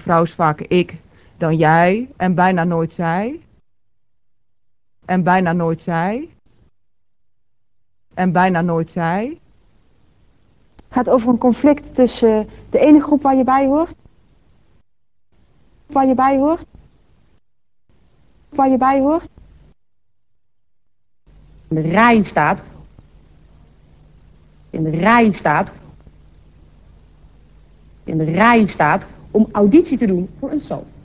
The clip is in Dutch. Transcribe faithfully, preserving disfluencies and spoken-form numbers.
vrouw is vaker ik dan jij en bijna nooit zij. En bijna nooit zij. En bijna nooit zij. Gaat over een conflict tussen de ene groep waar je bij hoort. Waar je bij hoort. Waar je bij hoort. In de rij staat. In de rij staat. In de rij staat om auditie te doen voor een zoon.